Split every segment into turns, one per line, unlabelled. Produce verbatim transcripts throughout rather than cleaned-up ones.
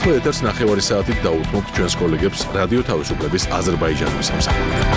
ახლა ეთერს ნახევარი საათით დაუთმობთ ჩვენს კოლეგებს რადიო თავისუფლების აზერბაიჯანის სამსახურიდან.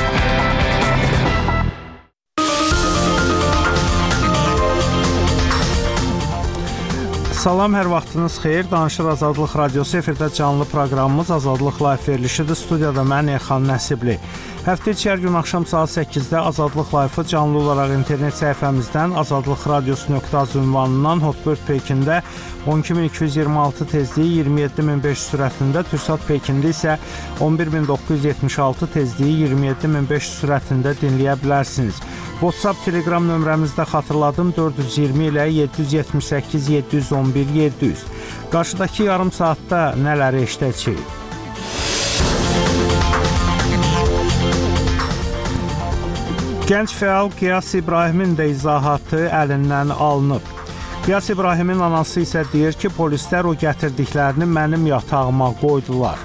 Salam, hər vaxtınız xeyir. Danışır Azadlıq Radiosu efirdə canlı proqramımız Azadlıq Live verilişidir. Studiyada mən Elxan Nəsibli. Həftə içi hər gün axşam saat səkkizdə Azadlıq Live-ı canlı olaraq internet səhifəmizdən azadlıq radiosu nöqtə az ünvanından Hotbird Pekində on iki min iki yüz iyirmi altı tezliyi iyirmi yeddi min beş yüz sürətində, Türksat Pekində isə on bir min doqquz yüz yetmiş altı tezliyi iyirmi yeddi min beş yüz sürətində dinləyə bilərsiniz. WhatsApp, Telegram nömrəmizdə xatırladım dörd yüz iyirmi ilə yeddi yüz yetmiş səkkiz yeddi yüz on bir yeddi yüz. Qarşıdakı yarım saatda nələri eşidəcəyik? Gənc fəal Qiyas İbrahimin də izahatı əlindən alınıb. Qiyas İbrahimin anası isə deyir ki, polislər o gətirdiklərini mənim yatağıma qoydular.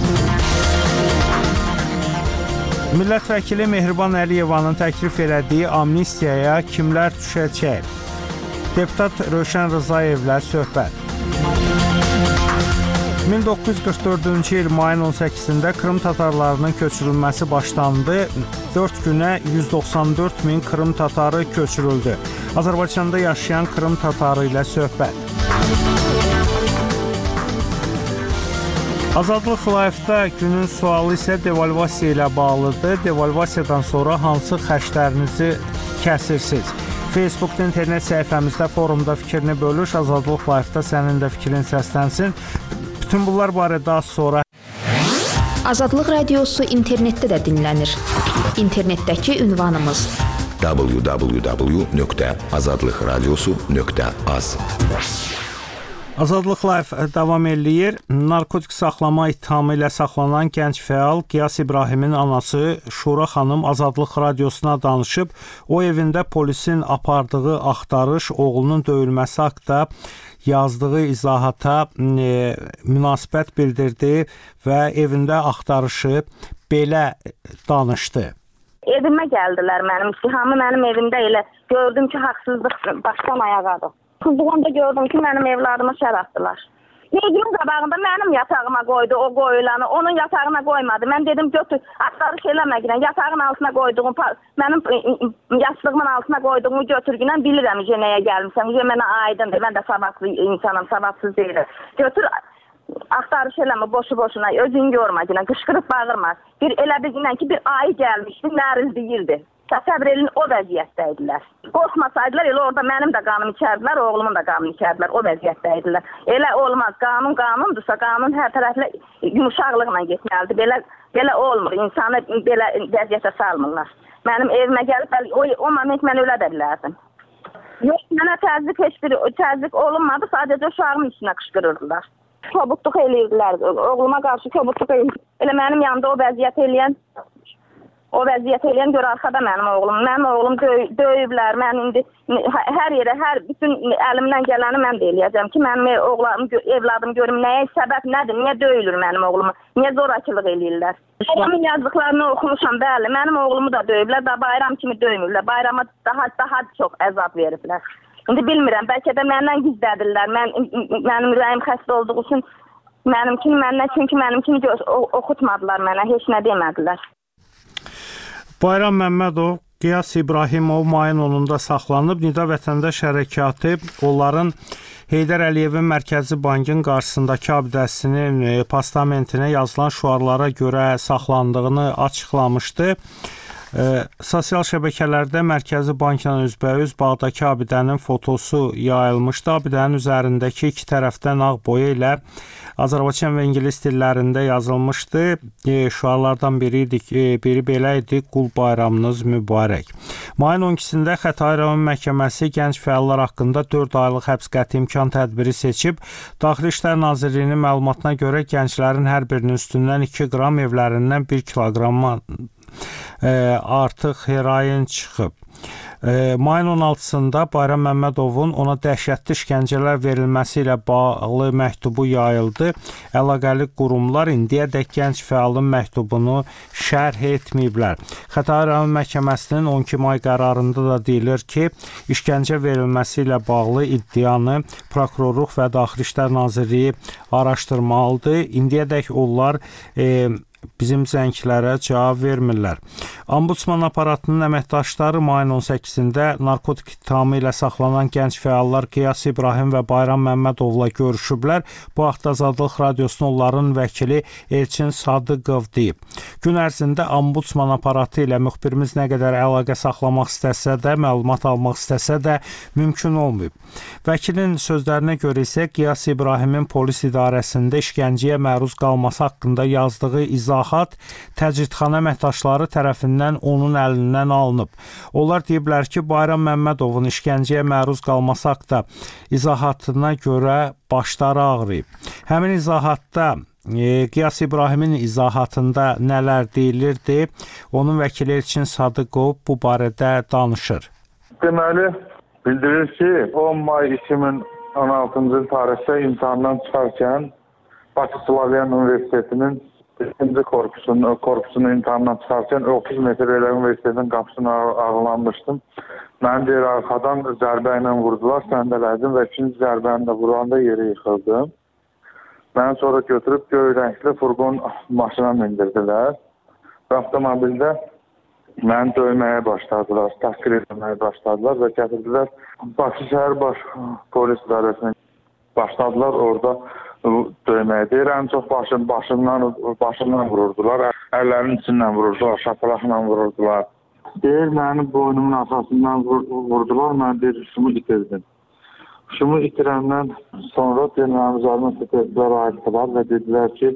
Millət vəkili Mehriban Əliyevanın təklif elədiyi amnistiyaya kimlər düşəcək? Deputat Rövşən Rızayevlə söhbət. min doqquz yüz qırx dördüncü il mayın on səkkizində Krım tatarlarının köçürülməsi başlandı. dörd günə yüz doxsan dörd min Krım tatarı köçürüldü. Azərbaycanda yaşayan Krım tatarı ilə söhbət. Azadlıq Live-da günün sualı isə devalvasiya ilə bağlıdır. Devalvasiyadan sonra hansı xərclərinizi kəsirsiniz? Facebookda internet səhifəmizdə forumda fikrini bölüş. Azadlıq Live-da sənin də fikrin səslənsin. Bütün bunlar barədə az sonra.
Azadlıq Radiosu internetdə də dinlənir. İnternetdəki ünvanımız
w w w nöqtə azadlıq radiosu nöqtə az.
Azadlıq Live davam eləyir. Narkotik saxlama ittihamı ilə saxlanan gənc fəal Qiyas İbrahimin anası Şura xanım Azadlıq Radiosuna danışıb. O evində polisin apardığı axtarış, oğlunun döyülməsi haqqında yazdığı izahata e, münasibət bildirdi və evində axtarışı belə danışdı.
Evimə gəldilər mənim, ittihamı mənim evimdə elə gördüm ki, haqsızlıq başdan ayağadır. Qızlığımda gördüm ki, mənim evladıma şər atdılar. Evimin qabağında mənim yatağıma qoydu o qoyulanı, onun yatağına qoymadı. Mən dedim götür, axtarış eləməklə, yatağın altına qoyduğum, mənim yastığımın altına qoyduğumu götürgünən bilirəm ki, nəyə gəlmişəm. Mənə aydındır, mən də savadsız insanım, savadsız deyirəm. Götür, axtarış eləmə, boşu-boşuna, özünü yorma, qışqırıb bağırma. Bir elə bir ki, bir ayı gəlmişdi, nərildiyirdi. Təsəvvür edin, o vəziyyətdəydilər. Qorxmasaydılar, elə orada mənim də qanım içərdilər, oğlumun da qanını içərdilər, o vəziyyətdəydilər. Elə olmaz, qanun qanundursa, qanun hər tərəflə yumuşaqlıqla getməlidir. Belə, belə olmur, insanı belə vəziyyətə salmırlar. Mənim evimə gəlib, o, o moment mən ölə də bilərdim. Yox, mənə təzyiq heç bir təzyiq olunmadı, sadəcə uşağımın içinə qışqırırdılar. Kobudluq eləyirdilər, oğluma qarşı kobudluq eləyirdilər. Elə mənim yanımda o vəziyyət eləyən O vəziyyət eləyən gör arxada mənim oğlum. Mənim oğlum döy döyüblər. Mən indi hər yerə, hər bütün əlimdən gələni mən də eləyəcəm ki, mənim oğlanım, evladım görüm nəyə səbəb nədir? Niyə döyülür mənim oğlumu? Niyə zorakılıq eləyirlər? Oğlumun yazdıqlarını oxumuşam, bəli. Mənim oğlumu da döyüblər, da bayram kimi döymürlər. Bayrama daha daha çox əzab veriblər. İndi bilmirəm, bəlkə də məndən gizlədirlər. Mən mənim ürəyim xəstə olduğu üçün mənimkini məndən çünki mənimkini oxutmadılar mənə, heç nə demədilər.
Bayram Məmmədov, Qiyas İbrahimov mayın onunda saxlanıb. Nida Vətəndaş Hərəkatı onların Heydər Əliyevin Mərkəzi Bankın qarşısındakı abidəsinin postamentinə yazılan şüarlara görə saxlandığını açıqlamışdı. E, sosial şəbəkələrdə Mərkəzi Bankla üzbəüz bağdakı abidənin fotosu yayılmışdı. Abidənin üzərindəki iki tərəfdən ağ boya ilə Azərbaycan və İngilis dillərində yazılmışdı. E, şüarlardan biri idi, e, biri belə idi: Qul bayramınız mübarək. Mayın on ikisində Xətai rayon məhkəməsi gənc fəallar haqqında dörd aylıq həbs qəti imkan tədbiri seçib. Daxili İşlər Nazirliyinin məlumatına görə gənclərin hər birinin üstündən iki qram, evlərindən bir kiloqramdan e, artıq heroin çıxıb. Mayın on altısında Bayram Məmmədovun ona dəhşətli işgəncələr verilməsi ilə bağlı məktubu yayıldı. Əlaqəli qurumlar indiyədək gənc fəalın məktubunu şərh etməyiblər. Xətai rayon məhkəməsinin on iki may qərarında da deyilir ki, işgəncə verilməsi ilə bağlı iddianı Prokurorluq və Daxili İşlər Nazirliyi araşdırmalıdır. İndiyədək onlar e, bizim zənglərə cavab vermirlər. Ombudsman aparatının əməkdaşları mayın on səkkizində narkotik ittihamı ilə saxlanan gənc fəallar Qiyas İbrahim və Bayram Məmmədovla görüşüblər. Bu haqda Azadlıq Radiosunun onların vəkili Elçin Sadıqov deyib. Gün ərzində Ombudsman aparatı ilə müxbirimiz nə qədər əlaqə saxlamaq istəsə də, məlumat almaq istəsə də mümkün olmayıb. Vəkilin sözlərinə görə isə Qiyas İbrahimin polis idarəsində işgəncəyə məruz qalması haqqında yazdığı izahat təcridxana əməkdaşları tərəfindən onun əlindən alınıb. Onlar deyiblər ki, Bayram Məmmədovun işgəncəyə məruz qalması haqqında izahatına görə başları ağrıyıb. Həmin izahatda e, Qiyas İbrahimin izahatında nələr deyilirdi? Onun vəkili Elçin Sadıqov bu barədə danışır.
Deməli, bildirir ki, on may iki min on altıncı il tarixdə imtahandan çıxarkən Bakı Slavyan Universitetinin ikinci korpusunun, korpusunun imtahandan çıxarkən otuz metr elə universitetin qapısını ağırlanmışdım. Mən deyir, arxadan zərbə ilə vurdular, səndələdim və ikinci zərbəni də vuranda yeri yıxıldım. Məni sonra götürüb göy rəngli furqon maşına mindirdilər və avtomobildə məni döyməyə başladılar, təhqir etməyə başladılar və gətirdilər Bakı şəhər baş polis idarəsinə başladılar orada döyməyə. Deyir, ən çox başım, başımdan, başımdan vururdular, əllərinin içindən vururdular, şapalaqla vururdular. Deyir, mənim boynumun arxasından vurdular, mən deyir, huşumu itirdim. Huşumu itirəndən sonra deyir, mənim üzərimə tepədilər, ayıqdılar və dedilər ki,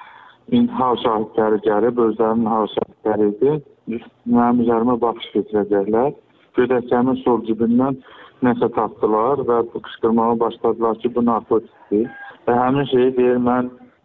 intihar şahidləri gəlib, özlərinin intihar şahidləri idi. Mənim üzərimə baxış getirəcəklər. Gödəkçəmin sol cibindən nəsə tapdılar və qışqırmağa başladılar ki, bu narkotikdir. Və həmin şeyi deyir, mən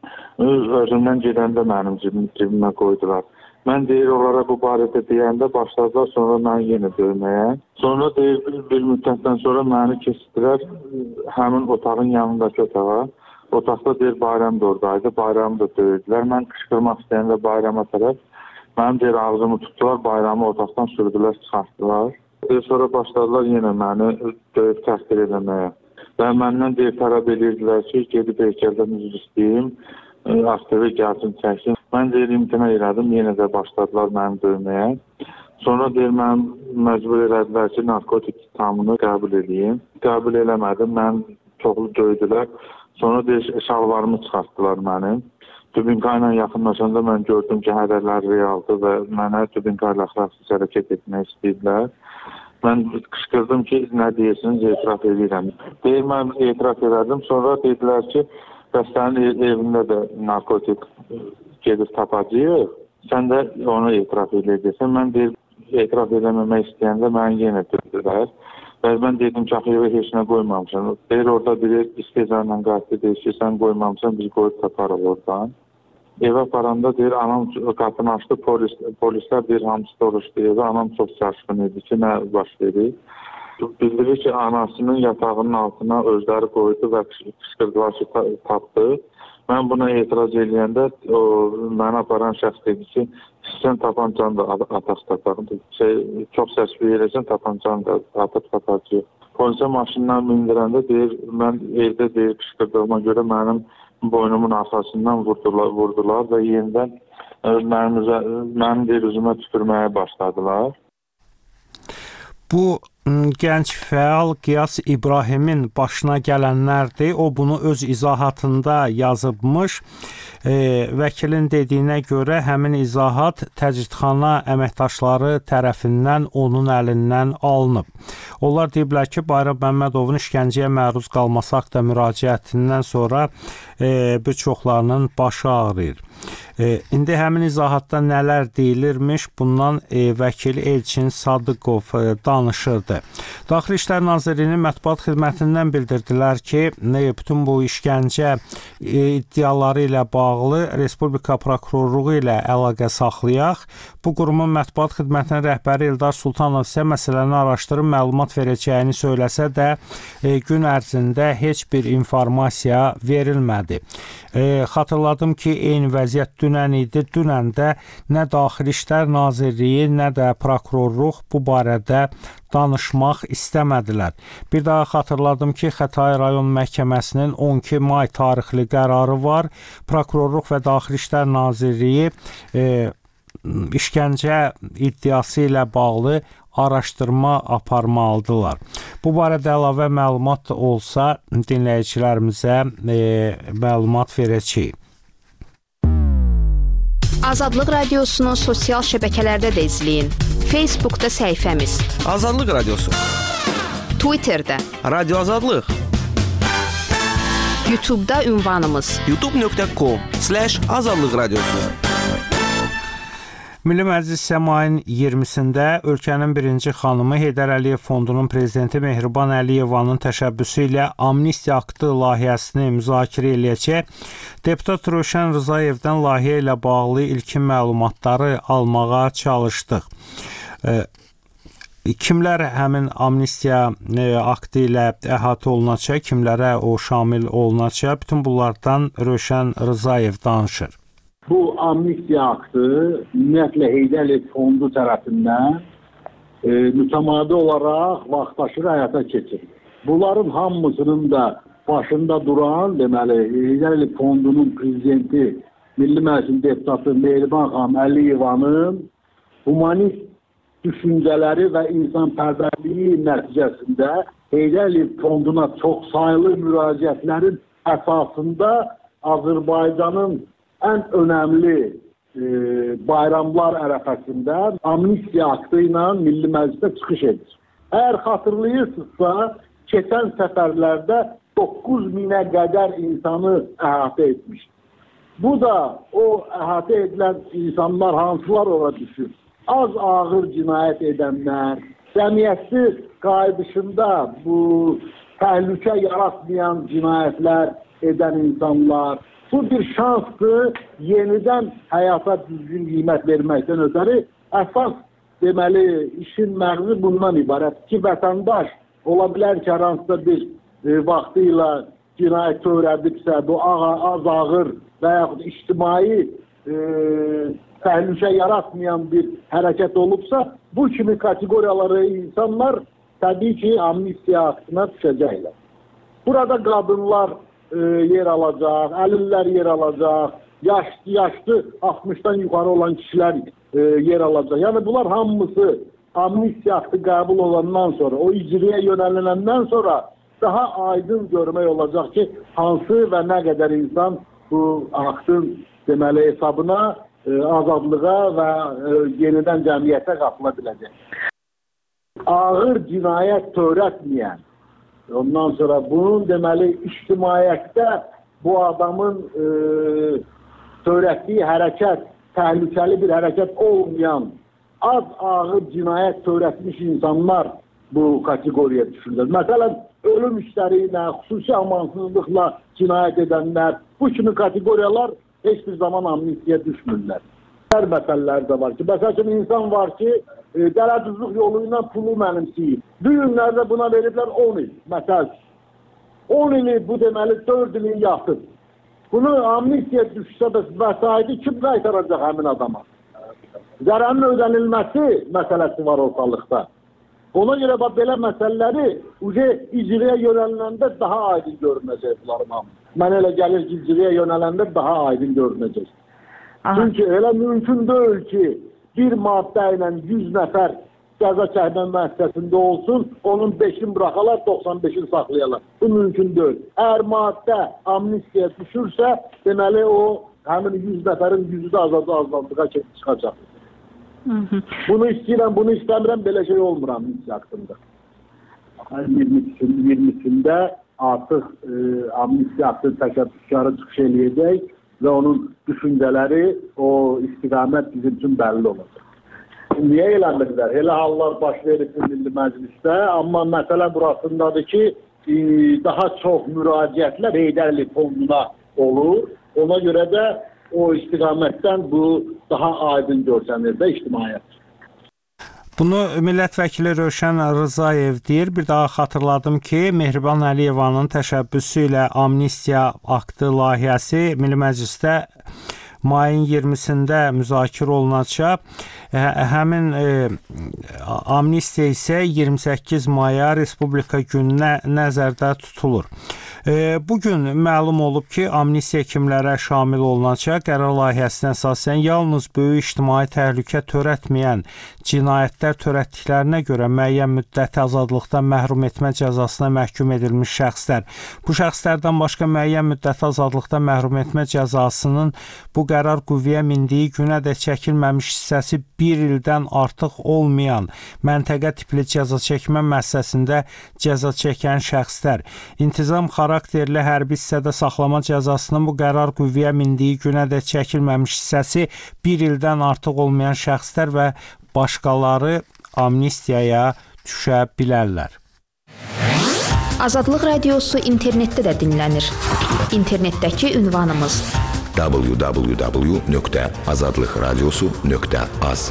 özümdən gedəndə mənim cibim, cibimə qoydular. Mən deyir, onlara bu barədə deyəndə başladılar, sonra məni yenə döyməyə. Sonra deyir, bir, bir müddətdən sonra məni keçdilər həmin otağın yanındakı otağa. Otaqda deyir, Bayram da oradaydı, Bayramı da döydülər. Mən qışqırmaq istəyəndə Bayrama tərəf, mənim deyir, ağzımı tutdular, Bayramı otaqdan sürdülər, çıxartdılar. Deyir, sonra başladılar yenə məni döyüb təhqir eləməyə. Və məndən deyir, tələb edirdilər ki, gedib heykəldə müzür istəyim, aktivi gəlsin, çəksin. Mən deyir, imtina elədim, yenə də başladılar mənim döyməyə. Sonra deyir, mən məcbur elədilər ki, narkotik ittihamını qəbul edeyim. Qəbul eləmədim, mən çoxlu döydülər. Sonra deyir, şalvarımı çıxartdılar mənim. Dubinka ilə yaxınlaşanda mən gördüm ki, hədərlər realdır və mənə Dubinka ilə xilafsız hərəkət etmək istəyirlər. Mən qışqırdım ki, nə deyirsiniz, etiraf edirəm. Deyir, mən etiraf elədim. Sonra dedilər ki, bəs sənin evində də narkotik gedib tapacaq, sən də onu etiraf edəcəksən. Mən deyir, etiraf eləməmək istəyəndə məni yenə döydülər. Və mən dedim ki, axı evə heç nə qoymamışam. Deyir, orada biri istezarla qayıtdı, deyir ki, sən qoymamışsan, biz qoyub taparıq oradan. Evə aparanda deyir, anam qapını açdı, polis, polislər deyir, hamısı soruşdu evə. Anam çox çaşqın idi ki, nə baş verir. Bildirir ki, anasının yatağının altına özləri qoydu və qışqırdılar ki, tapdı. Mən buna etiraz edəndə o, məni aparan şəxs dedi ki, sən tapancan da ataq tapaq. Şey, çox səs verirsən, tapancan da ataq tapacaq. Polisə maşından mindirəndə deyir, mən evdə deyir, qışqırdığıma görə mənim boynumun arxasından vurdular, vurdular və yenidən mənim, mənim deyir, üzümə tüpürməyə başladılar.
Bu gənc fəal Qiyas İbrahimin başına gələnlərdir. O bunu öz izahatında yazıbmış. E, vəkilin dediyinə görə həmin izahat təcridxana əməkdaşları tərəfindən onun əlindən alınıb. Onlar deyiblər ki, Bayram Məmmədovun işgəncəyə məruz qalması haqqında müraciətindən sonra e, bir çoxlarının başı ağrıyır. E, indi həmin izahatda nələr deyilirmiş, bundan e, vəkil Elçin Sadıqov e, danışırdı. çıxdı. Daxili İşlər Nazirliyinin mətbuat xidmətindən bildirdilər ki, bütün bu işgəncə iddiaları ilə bağlı Respublika prokurorluğu ilə əlaqə saxlayaq. Bu qurumun mətbuat xidmətinin rəhbəri Eldar Sultanov isə məsələni araşdırıb məlumat verəcəyini söyləsə də gün ərzində heç bir informasiya verilmədi. Xatırladım ki, eyni vəziyyət dünən idi. Dünən də nə Daxili İşlər Nazirliyi, nə də prokurorluq bu barədə danışmaq istəmədilər. Bir daha xatırladım ki, Xətai rayon məhkəməsinin on iki may tarixli qərarı var. Prokurorluq və Daxili İşlər Nazirliyi e, işgəncə iddiası ilə bağlı araşdırma aparmalıdırlar. Bu barədə əlavə məlumat olsa dinləyicilərimizə e, məlumat verəcəyik.
Azadlıq Radiosunu sosial şəbəkələrdə də izləyin. Facebookda səhifəmiz
Azadlıq Radiosu,
Twitterdə
Radio Azadlıq,
YouTube'da ünvanımız
youtube nöqtə com slash azadlıq radiosu.
Milli Məclis isə mayın iyirmisində ölkənin birinci xanımı Heydər Əliyev Fondunun prezidenti Mehriban Əliyevanın təşəbbüsü ilə amnistiya aktı layihəsini müzakirə eləyəcək. Deputat Rövşən Rızayevdən layihə ilə bağlı ilkin məlumatları almağa çalışdıq. Kimlər həmin amnistiya aktı ilə əhatə olunacaq, kimlərə o şamil olunacaq, bütün bunlardan Rövşən Rızayev danışır.
Bu amnistiya aktı ümumiyyətlə Heydər Əliyev Fondu tərəfindən e, mütəmadi olaraq vaxtaşırı həyata keçirilir. Bunların hamısının da başında duran, deməli, Heydər Əliyev Fondunun prezidenti, Milli Məclisin deputatı Mehriban xanım Əliyevanın humanist düşüncələri və insanpərvərliyi nəticəsində Heydər Əliyev Fonduna çox sayılı müraciətlərin əsasında Azərbaycanın ən önəmli e, bayramlar ərəfəsində amnistiya aktı ilə Milli Məclisdə çıxış edir. Əgər xatırlayırsınızsa, keçən səfərlərdə doqquz minə qədər insanı əhatə etmişdir. Bu da o əhatə edilən insanlar hansılar ora düşür? Az ağır cinayət edənlər, cəmiyyəti qayıdışında bu təhlükə yaratmayan cinayətlər edən insanlar. Bu bir şansdır, yenidən həyata düzgün qiymət verməkdən ötəri əsas deməli işin məğzi bundan ibarət ki, vətəndaş ola bilər ki, hansısa bir e, vaxtı ilə cinayət törədibsə, bu az ağır və yaxud ictimai e, təhlükə yaratmayan bir hərəkət olubsa, bu kimi kateqoriyaları insanlar təbii ki, amnistiya aktına düşəcəklər. Burada qadınlar e, yer alacaq, əlillər yer alacaq, yaşlı, yaşlı altmışdan yuxarı olan kişilər e, yer alacaq. Yəni bunlar hamısı amnistiya aktı qəbul olandan sonra, o icraya yönəliləndən sonra daha aydın görmək olacaq ki, hansı və nə qədər insan bu aktın deməli hesabına, e, azadlığa və e, yenidən cəmiyyətə qatıla biləcək. Ağır cinayət törətməyən, ondan sonra bunun deməli ictimaiyyətdə bu adamın e, törətdiyi hərəkət, təhlükəli bir hərəkət olmayan, az ağır cinayət törətmiş insanlar bu kateqoriyaya düşürlər. Məsələn, ölüm işləri ilə, xüsusi amansızlıqla cinayət edənlər, bu kimi kateqoriyalar heç bir zaman amnistiya düşmürlər. Hər məsələlər də var ki, məsələn, insan var ki, e, dələduzluq yolu ilə pulu mənimsiyib. Bu günlərdə buna veriblər on il, məsələn. on ili bu deməli dörd ilin yatıb. Bunu amnistiya düşsə də vəsaiti kim qaytaracaq həmin adama? Zərərin ödənilməsi məsələsi var ortalıqda. Ona görə bax, belə məsələləri icraya yönəliləndə daha aydın görünəcək bunların hamı. Mən elə gəlir ki, icraya yönələndə daha aydın görünəcək. Aha. Çünki elə mümkün deyil ki, bir maddə ilə yüz nəfər cəza çəkmə müəssisəsində olsun, onun beşini bıraxalar, doxsan beşini saxlayalar. Bu mümkün deyil. Əgər maddə amnistiya düşürsə, deməli o həmin yüz nəfərin yüzü də azadlığa çıxacaq. Hı -hı. Bunu istəyirəm, bunu istəmirəm, belə şey olmur amnistiya haqqında. iyirmisində artıq e, amnistiya haqqı təşəbbüskarı çıxış eləyəcək və onun düşüncələri, o istiqamət bizim üçün bəlli olacaq. Niyə eləmirlər? Elə hallar baş verir Milli Məclisdə, amma məsələ burasındadır ki, e, daha çox müraciətlər Heydər Əliyev fonduna olur. Ona görə də o istiqamətdən bu daha aydın görsənir də ictimaiyyət.
Bunu millət vəkili Rövşən Rzayev deyir. Bir daha xatırladım ki, Mehriban Əliyevanın təşəbbüsü ilə amnistiya aktı layihəsi Milli Məclisdə mayın iyirmisində müzakirə olunacaq. Həmin e, amnistiya isə iyirmi səkkiz maya Respublika gününə nəzərdə tutulur. E, bugün məlum olub ki, amnistiya kimlərə şamil olunacaq? Qərar layihəsinə əsasən yalnız böyük ictimai təhlükə törətməyən cinayətlər törətdiklərinə görə müəyyən müddəti azadlıqdan məhrum etmə cəzasına məhkum edilmiş şəxslər. Bu şəxslərdən başqa müəyyən müddəti azadlıqdan məhrum etmə cəzasının bu qərar qüvvəyə mindiyi günədək çəkilməmiş hissəsi bir ildən artıq olmayan məntəqə tipli cəza çəkmə müəssisəsində cəza çəkən şəxslər, intizam xarakterli hərbi hissədə saxlama cəzasının bu qərar qüvvəyə mindiyi günədək çəkilməmiş hissəsi bir ildən artıq olmayan şəxslər və başqaları amnistiyaya düşə bilərlər.
Azadlıq Radiosu internetdə də dinlənir. İnternetdəki ünvanımız
w w w nöqtə azadlıq radiosu nöqtə az.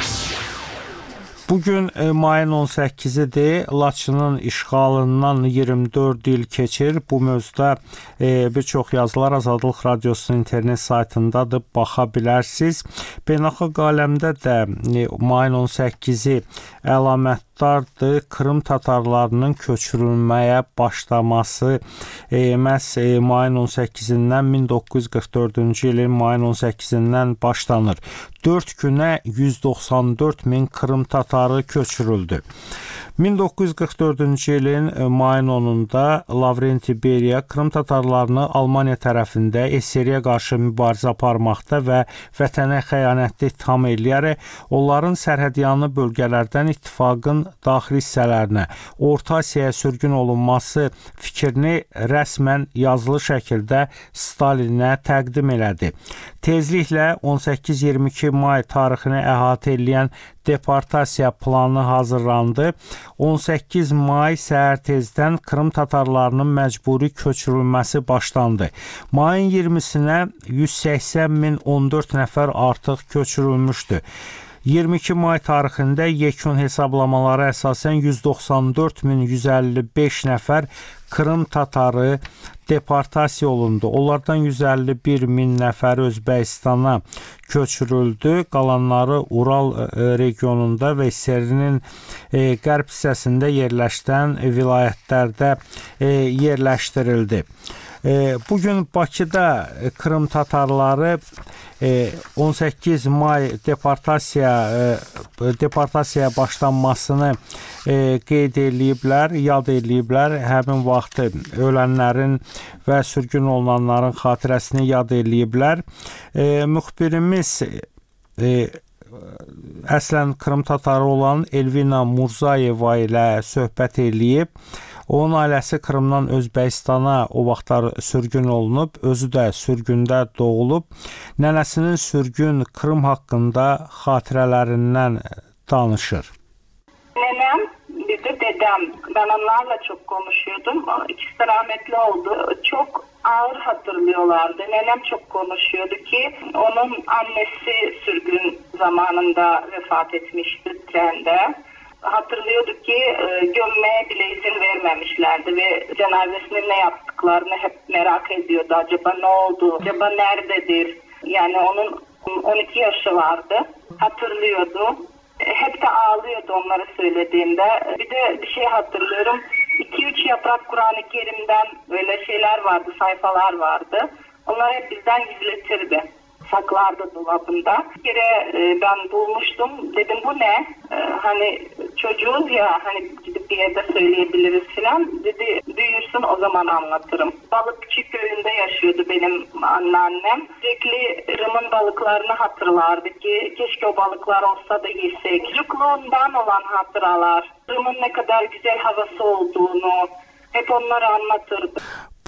Bugün e, mayın on səkkizidir. Laçının işğalından iyirmi dörd il keçir. Bu mövzuda e, bir çox yazılar Azadlıq Radiosunun internet saytındadır. Baxa bilərsiniz. Beynəlxalq aləmdə də e, mayın on səkkizi əlamətdardır. Krım tatarlarının köçürülməyə başlaması e, məhz e, mayın on səkkizindən min doqquz yüz qırx dördüncü ilin mayın on səkkizindən başlanır. dörd günə yüz doxsan dörd min Krım tatarı köçürüldü. min doqquz yüz qırx dördüncü ilin mayın onunda Lavrenti Beriya Krım tatarlarını Almaniya tərəfində S S R-yə qarşı mübarizə aparmaqda və vətənə xəyanətdə ittiham eləyərək onların sərhədyanı bölgələrdən ittifaqın daxili hissələrinə Orta Asiyaya sürgün olunması fikrini rəsmən yazılı şəkildə Stalinə təqdim elədi. Tezliklə on səkkiz iyirmi iki may tarixini əhatə edən deportasiya planı hazırlandı. on səkkiz may səhər tezdən Krım tatarlarının məcburi köçürülməsi başlandı. Mayın iyirmisinə yüz səksən min on dörd nəfər artıq köçürülmüşdü. iyirmi iki may tarixində yekun hesablamalara əsasən yüz doxsan dörd min yüz əlli beş nəfər Krım tatarı deportasiya olundu. Onlardan yüz əlli bir min nəfər Özbəkistana köçürüldü. Qalanları Ural regionunda və S S R-nin qərb hissəsində yerləşən vilayətlərdə yerləşdirildi. Bugün Bakıda Krım tatarları on səkkiz may deportasiya deportasiyaya başlanmasını qeyd ediblər, yad ediblər. Həmin vaxt ölənlərin və sürgün olunanların xatirəsini yad ediblər. Müxbirimiz əslən Krım tatarı olan Elvina Murzayeva ilə söhbət edib. Onun ailəsi Krımdan Özbəkistana o vaxtlar sürgün olunub, özü də sürgündə doğulub. Nənəsinin sürgün Krım haqqında xatirələrindən danışır.
Nənəm, bir de dedem. Ben onlarla çok konuşuyordum. İkisi de rahmetli oldu. Çok ağır hatırlıyorlardı. Nenem çok konuşuyordu ki onun annesi sürgün zamanında vefat etmişti trende. Hatırlıyordu ki e, gömmeye bile izin vermemişlerdi ve cenazesini ne yaptıklarını hep merak ediyordu. Acaba ne oldu? Acaba nerededir? Yani onun on iki yaşı vardı. Hatırlıyordu. E, hep de ağlıyordu onları söylediğimde. Bir de bir şey hatırlıyorum. iki üç yaprak Kur'an-ı Kerim'den böyle şeyler vardı, sayfalar vardı. Onları hep bizden gizletirdi. Saklardı dolabında. Bir kere e, ben bulmuştum. Dedim bu ne? E, hani çocuğuz ya, hani gidip bir yerde söyleyebiliriz filan. Dedi büyürsün o zaman anlatırım. Balıkçı köyünde yaşıyordu benim anneannem. Sürekli Rım'ın balıklarını hatırlardı ki keşke o balıklar olsa da yesek. Çocukluğundan olan hatıralar. Rım'ın ne kadar güzel havası olduğunu hep onları anlatırdı.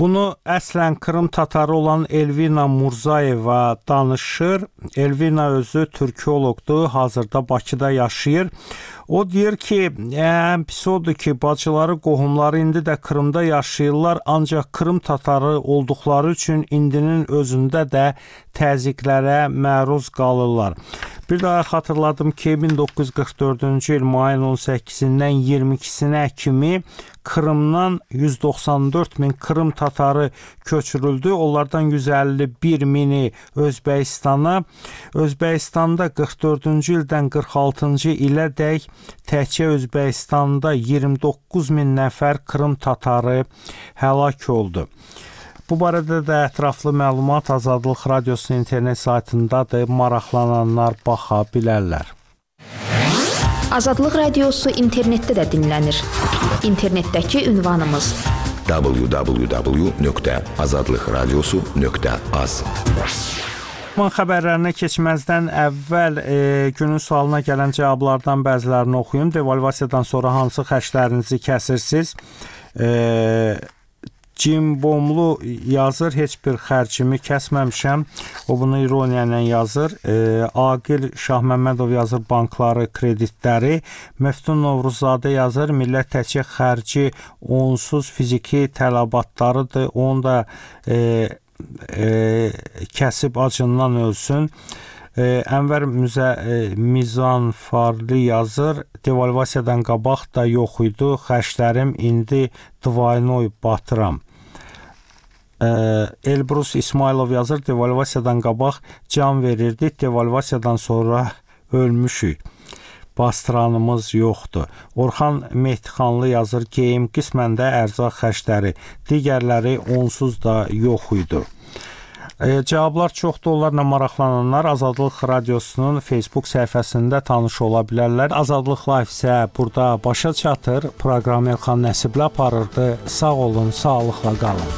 Bunu əslən Krım tatarı olan Elvina Murzayeva danışır. Elvina özü türkoloqdur, hazırda Bakıda yaşayır. O deyir ki, ən pis odur ki, bacıları, qohumları indi də Krımda yaşayırlar, ancaq Krım tatarı olduqları üçün indinin özündə də təzyiqlərə məruz qalırlar. Bir daha xatırladım ki, min doqquz yüz qırx dördüncü il mayın on səkkizindən iyirmi ikisinə kimi Krımdan yüz doxsan dörd min Krım tatarı köçürüldü. Onlardan yüz əlli bir mini Özbəkistana. Özbəkistanda qırx dördüncü ildən qırx altıncı ilədək təkcə Özbəkistanda iyirmi doqquz min nəfər Krım tatarı həlak oldu. Bu barədə də ətraflı məlumat Azadlıq Radiosunun internet saytındadır. Maraqlananlar baxa bilərlər.
Azadlıq Radiosu internetdə də dinlənir. İnternetdəki ünvanımız
w w w nöqtə azadlıq radiosu nöqtə az.
Mən xəbərlərinə keçməzdən əvvəl e, günün sualına gələn cavablardan bəzilərini oxuyum. Devalvasiyadan sonra hansı xərclərinizi kəsirsiniz? E, Cimbomlu yazır, heç bir xərcimi kəsməmişəm. O bunu ironiya ilə yazır. E, Aqil Şahməmmədov yazır, bankları, kreditləri. Məftun Novruzadə yazır, millət təkcə xərci onsuz fiziki tələbatlarıdır. Onu da e, e, kəsib acından ölsün. E, Ənvər Müzə, e, Mizanfarlı yazır, devalvasiyadan qabaq da yox idi, xərclərim indi dvaynoy batıram. E, Elbrus İsmailov yazır, devalvasiyadan qabaq can verirdik, devalvasiyadan sonra ölmüşük. Bastıranımız yoxdur. Orxan Mehtixanlı yazır, geyim qismən də ərzaq xərcləri, digərləri onsuz da yox idi. E, cavablar çoxdur, onlarla maraqlananlar Azadlıq Radiosunun Facebook səhifəsində tanış ola bilərlər. Azadlıq Live isə burada başa çatır. Proqramı Elxan Nəsiblə aparırdı. Sağ olun, sağlıqla qalın.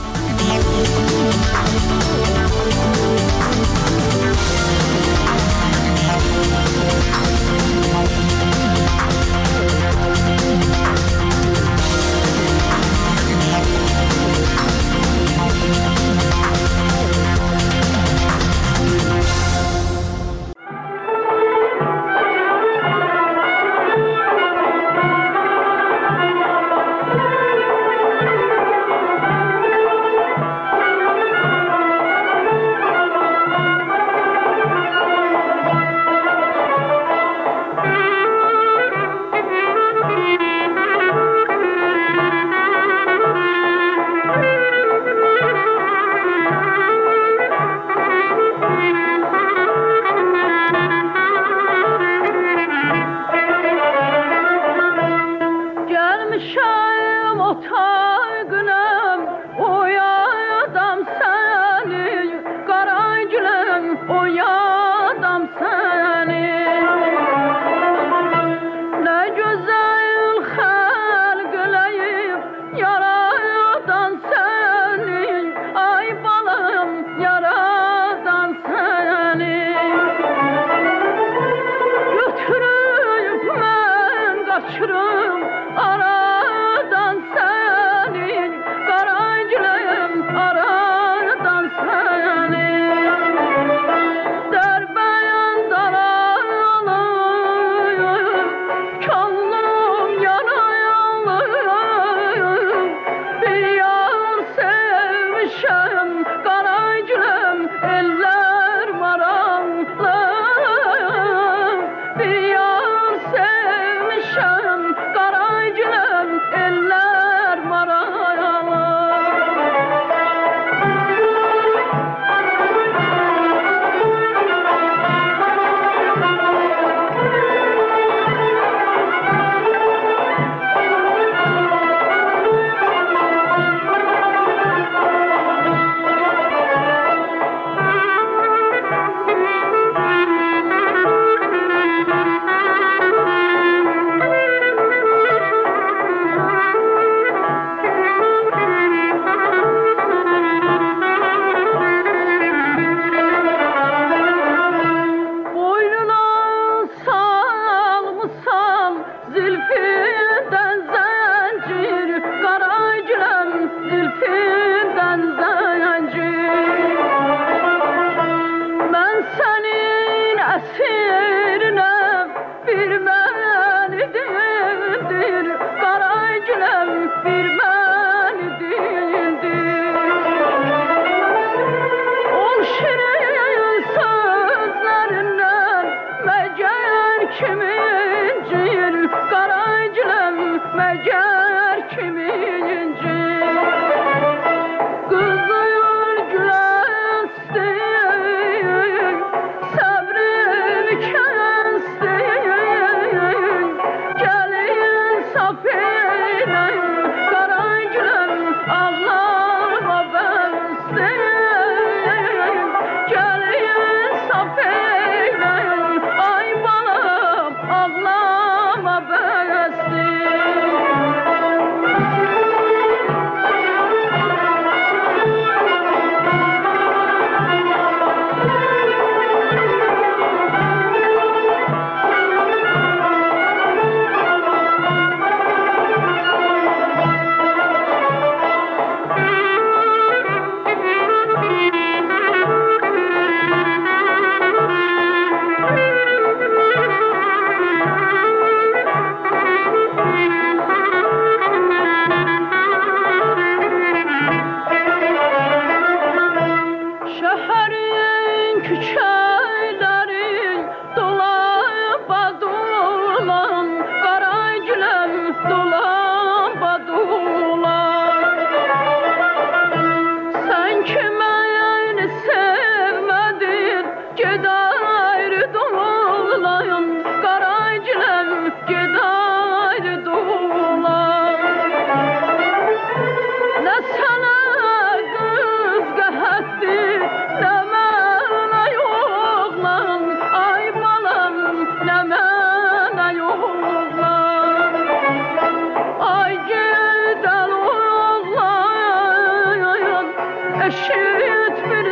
eşit bir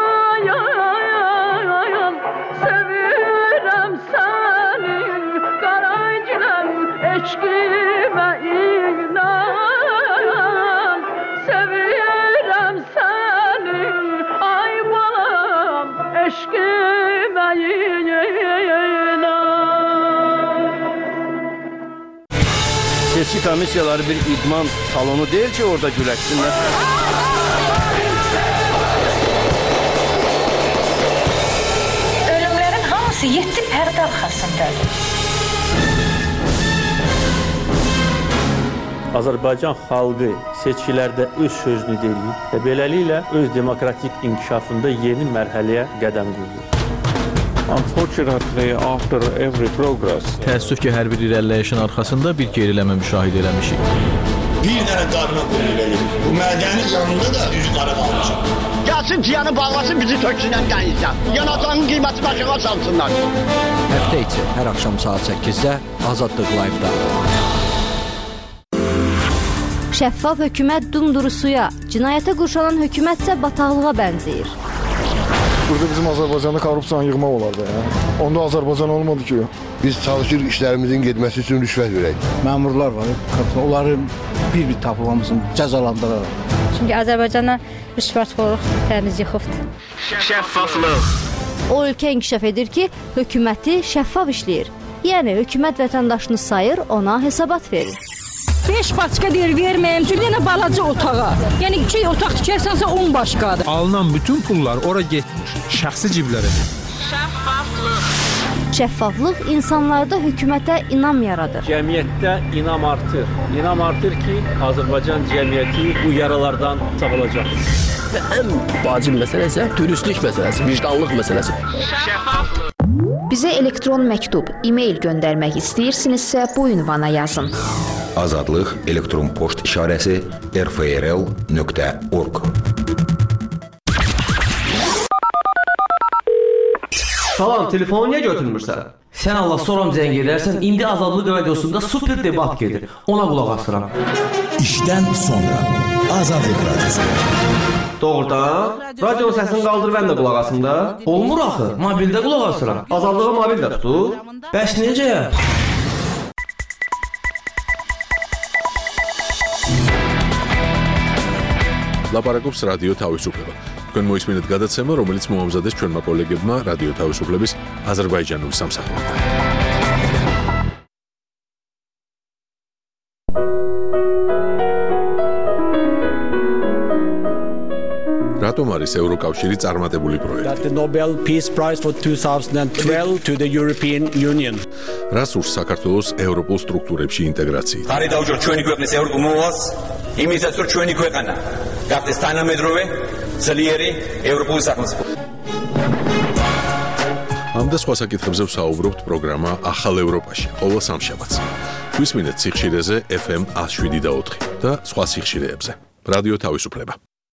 dayan sevirəm səni qaracılar eşqimə inan sevirəm səni ay balam eşqimə inan.
Seçki komissiyaları bir idman salonu deyil ki, orada güləşsinlər.
Ölümlərin hamısı yeddi pərdə arxasındadır.
Azərbaycan xalqı seçkilərdə öz sözünü deyir və beləliklə öz demokratik inkişafında yeni mərhələyə qədəm qoyur.
Unfortunately, after every progress,
təəssüf ki, hər bir irəliləyişin arxasında bir geriləmə müşahidə eləmişik.
Bir dənə qarına qoyulur. Bu mədənin yanında da üz qara qalmışıq.
Gəlsin ciyanı bağlasın, bizi töksünən dənizdən. Yanacağın qiyməti başına salsınlar.
Həftə içi hər axşam saat səkkizdə Azadlıq Live-da.
Şəffaf hökumət dumduru suya, cinayətə qurşanan hökumət isə bataqlığa bənzəyir.
Burada bizim Azərbaycanda korrupsiyanı yığmaq olardı. Ya. Onda Azərbaycan olmadı ki.
Biz çalışırıq işlərimizin getməsi üçün rüşvət verək.
Məmurlar var, onların bir-bir tapılmamızın cəzalandıraraq.
Çünki Azərbaycana rüşvətxorluq təmiz yıxıbdır.
Şəffaflıq.
O ölkə inkişaf edir ki, hökuməti şəffaf işləyir. Yəni, hökumət vətəndaşını sayır, ona hesabat verir.
beş başqa deyir, verməyəm, çünki yenə balaca otağa. Yəni, iki otaq tikərsənsə on başqadır.
Alınan bütün pullar ora getmir, şəxsi ciblərə.
Şəffaflıq. Şəffaflıq insanlarda hökumətə inam yaradır.
Cəmiyyətdə inam artır. İnam artır ki, Azərbaycan cəmiyyəti bu yaralardan sağolacaq.
Və ən vacib məsələ isə dürüstlük məsələsi, vicdanlıq məsələsi.
Şəffaflıq. Bizə elektron məktub, e-mail göndərmək istəyirsinizsə bu ünvana yazın.
Azadlıq elektron poçt işarəsi r f r l nöqtə org.
Salam, telefonu niyə götürmürsən? Sən Allah soram zəng edərsən, indi Azadlıq radiosunda super debat gedir. Ona qulaq asıram.
İşdən sonra Azadlıq radiosu.
Doğrudan? Radionun səsini qaldır, mən də qulaq asım da. Olmur axı, mobildə qulaq asıram. Azadlığı mobildə tutur. Bəs necə?
ლაპარაკობს რადიო თავისუფლება. თქვენ მოისმინეთ გადაცემა, რომელიც მოამზადეს ჩვენმა კოლეგებმა რადიო თავისუფლების აზერბაიჯანული სამსახურიდან. რატომ არის ევროკავშირი წარმატებული პროექტი?
The Nobel Peace Prize for twenty twelve to the European Union.
რას ურს საქართველოს ევროპულ სტრუქტურებში ინტეგრაცია?
ხარი დავჯერ ჩვენი ქვეყნის ევროპულ მოვალს, იმისაც რომ ჩვენი ქვეყანა გახდეს თანამედროვე, ძლიერი ევროპული სახელმწიფო.
ამ და სხვა საკითხებზე ვსაუბრობთ პროგრამა ახალ ევროპაში, ყოველ სამშაბათს. გვისმინეთ სიხშირეზე ეფ ემ one oh seven და ოთხი და სხვა სიხშირეებზე. რადიო თავისუფლება.